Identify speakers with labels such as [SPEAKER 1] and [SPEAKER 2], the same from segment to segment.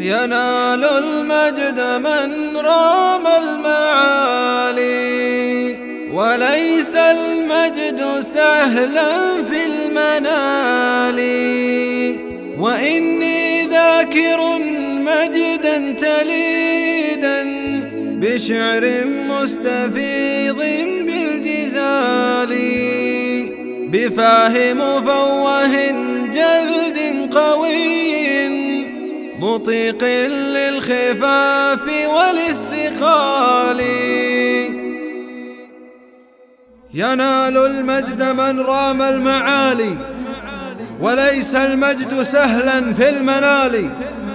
[SPEAKER 1] ينال المجد من رام المعالي، وليس المجد سهلا في المنال. وإني ذاكر مجدا تليدا بشعر مستفيض بالجزال، بفاه مفوه جلد قوي مطيق للخفاف وللثقال. ينال المجد من رام المعالي، وليس المجد سهلا في المنال.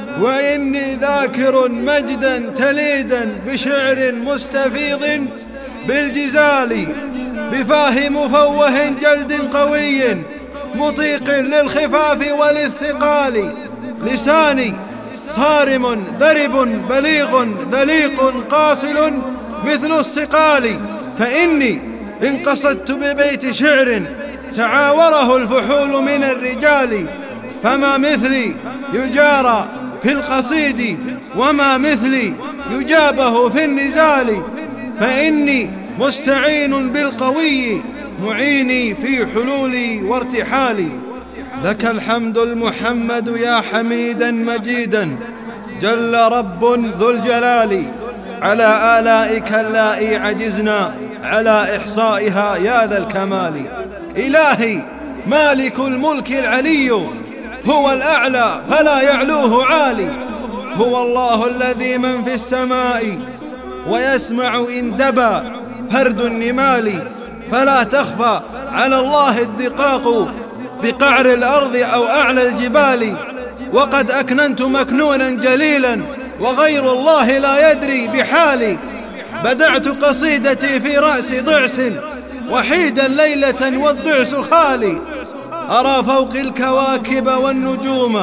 [SPEAKER 1] وإني ذاكر مجدا تليدا بشعر مستفيض بالجزال، بفاه مفوه جلد قوي مطيق للخفاف وللثقال. لساني صارم ضرب بليغ ذليق قاصل مثل الصقال، فإني إن قصدت ببيت شعر تعاوره الفحول من الرجال، فما مثلي يجارى في القصيد وما مثلي يجابه في النزال. فإني مستعين بالقوي معيني في حلولي وارتحالي. لك الحمد المحمد يا حميدا مجيدا جل رب ذو الجلال، على آلائك اللائي عجزنا على إحصائها يا ذا الكمال. إلهي مالك الملك العلي هو الأعلى فلا يعلوه عالي، هو الله الذي من في السماء ويسمع إن دبا فرد النمال. فلا تخفى على الله الدقاق بقعر الأرض أو أعلى الجبال، وقد أكننت مكنونا جليلا وغير الله لا يدري بحالي. بدعت قصيدتي في رأس ضعس وحيدا ليلة والضعس خالي، أرى فوق الكواكب والنجوم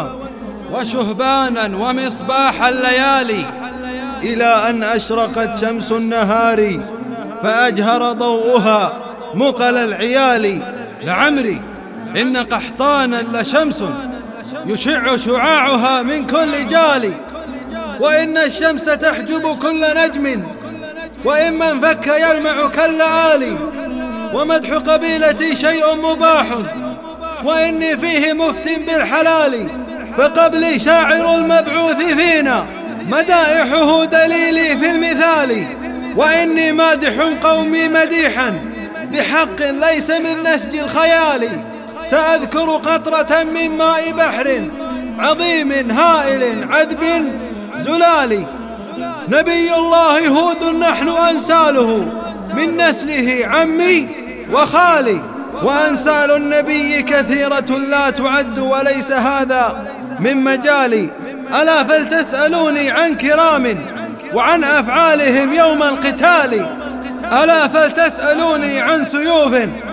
[SPEAKER 1] وشهبانا ومصباح الليالي، إلى أن أشرقت شمس النهار فأجهر ضوءها مقل العيال. لعمري إن قحطانا لشمس يشع شعاعها من كل جال، وإن الشمس تحجب كل نجم وإن من فك يلمع كاللآلي. ومدح قبيلتي شيء مباح وإني فيه مفت بالحلال، فقبلي شاعر المبعوث فينا مدائحه دليلي في المثال. وإني مادح قومي مديحا بحق ليس من نسج الخيال، سأذكر قطرة من ماء بحر عظيم هائل عذب زلال. نبي الله هود نحن أنساله من نسله عمي وخالي، وأنسال النبي كثيرة لا تعد وليس هذا من مجالي. ألا فلتسألوني عن كرام وعن أفعالهم يوم القتال، ألا فلتسألوني عن سيوف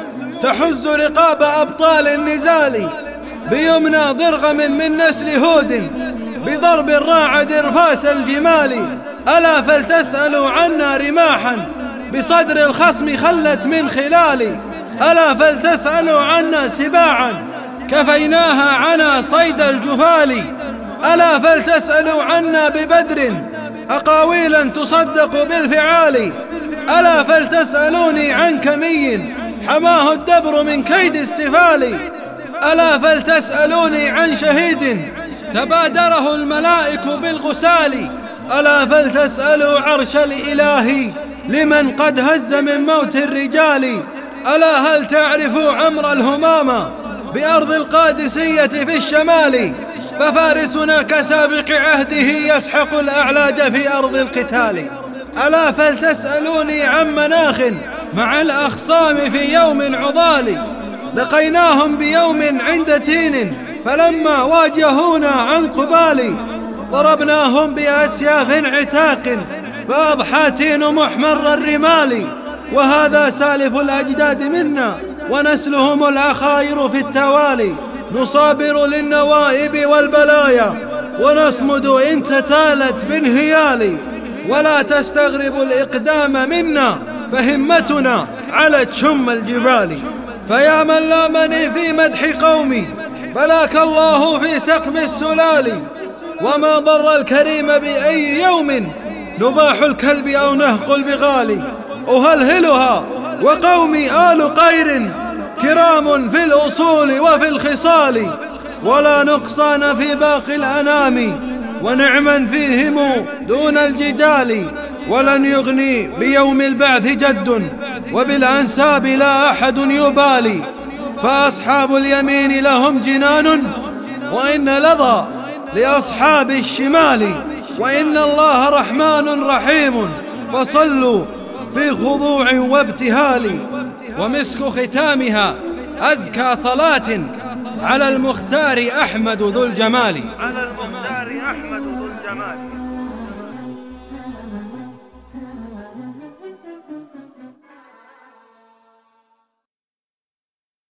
[SPEAKER 1] تحز رقاب أبطال النزال، بيمنى ضرغم من نسل هود بضرب الراعد رفاس الجمال. ألا فلتسألوا عنا رماحا بصدر الخصم خلت من خلالي، ألا فلتسألوا عنا سباعا كفيناها عنا صيد الجفال، ألا فلتسألوا عنا ببدر أقاويلا تصدق بالفعال، ألا فلتسألوني عن كمي حماه الدبر من كيد السفال، ألا فلتسألوني عن شهيد تبادره الملائك بالغسال، ألا فلتسألوا عرش الإله لمن قد هز من موت الرجال، ألا هل تعرفوا عمرو الهمامة بأرض القادسية في الشمال، ففارسنا كسابق عهده يسحق الأعلاج في أرض القتال، ألا فلتسألوني عن مناخ مع الأخصام في يوم عضال، لقيناهم بيوم عند تين فلما واجهونا عن قبال، ضربناهم بأسياف عتاق فأضحى تين محمر الرمال، وهذا سالف الأجداد منا ونسلهم الأخاير في التوالي، نصابر للنوائب والبلايا ونصمد إن تتالت بانهيال، ولا تستغرب الإقدام منا فهمتنا علت شم الجبال. فيا من لامني في مدح قومي بلاك الله في سقم السلال، وما ضر الكريم بأي يوم نباح الكلب أو نهق البغال. أهلهلها وقومي آل قير كرام في الأصول وفي الخصال، ولا نقصان في باقي الأنام، ونعما فيهم دون الجدال. ولن يغني بيوم البعث جد، وبالأنساب لا أحد يبالي. فأصحاب اليمين لهم جنان، وإن لظى لأصحاب الشمال. وإن الله رحمن رحيم، فصلوا في خضوع وابتهال. ومسك ختامها أزكى صلاة على المختار أحمد ذو الجمال.